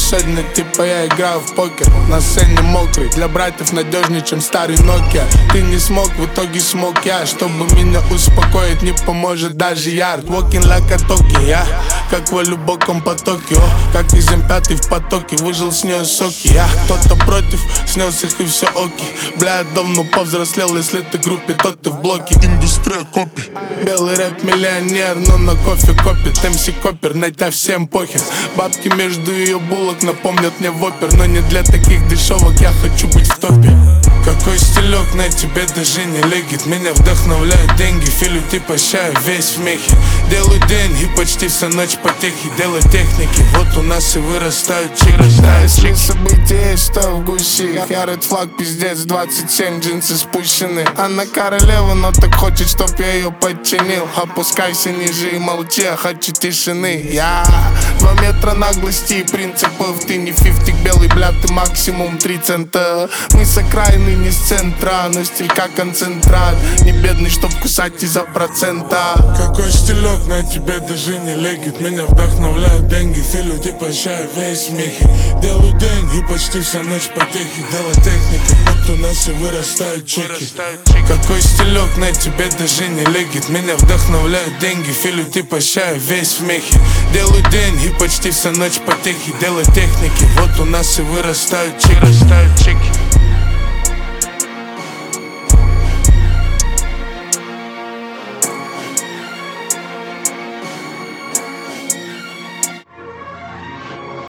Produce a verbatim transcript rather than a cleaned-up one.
волшебный, типа я играю в покер. На сцене мокрый, для братьев надежнее, чем старый Nokia. Ты не смог, в итоге смог я. Чтобы меня успокоить, не поможет даже ярд. Walking like a talkie, я как в глубоком потоке. О, как из эм пять в потоке, выжил с нее соки. Я кто-то против, снес их и все оки. Бля, я давно повзрослел, если ты в группе, то ты в блоке. Индустрия копи. Белый рэп миллионер, но на кофе копит. эм си Копер, на тебя всем похер. Бабки между ее булок напомнят мне вопер. Но не для таких дешевок, я хочу быть в топе. Какой стилек на тебе даже не легит. Меня вдохновляют деньги, филю типа ща весь в мехе. Делаю день и почти вся ночь потехи. Делаю техники, вот у нас и вырастают чики. Если события есть, что в гуще. Я ред флаг, пиздец, двадцать семь, джинсы спущены. Она королева, но так хочет, чтоб я ее подчинил. Опускайся ниже и молчи, я хочу тишины. Я два метра наглости и принципов. Ты не фифтик, белый, бля, ты максимум три цента. Мы с окраины, не с центра, но стиль как концентрат. Не бедный, чтоб кусать из-за процента. Какой стилек на тебе даже не легит. Меня вдохновляют деньги, филю типа ща весь в мехе. Делаю день и почти вся ночь потехи. Делаю техники, вот у нас и вырастают чеки. Какой стилек на тебе даже не легит. Меня вдохновляют деньги, филю типа ща весь в мехе. Делаю день и почти вся ночь потехи. Делаю техники, вот у нас и вырастают чеки.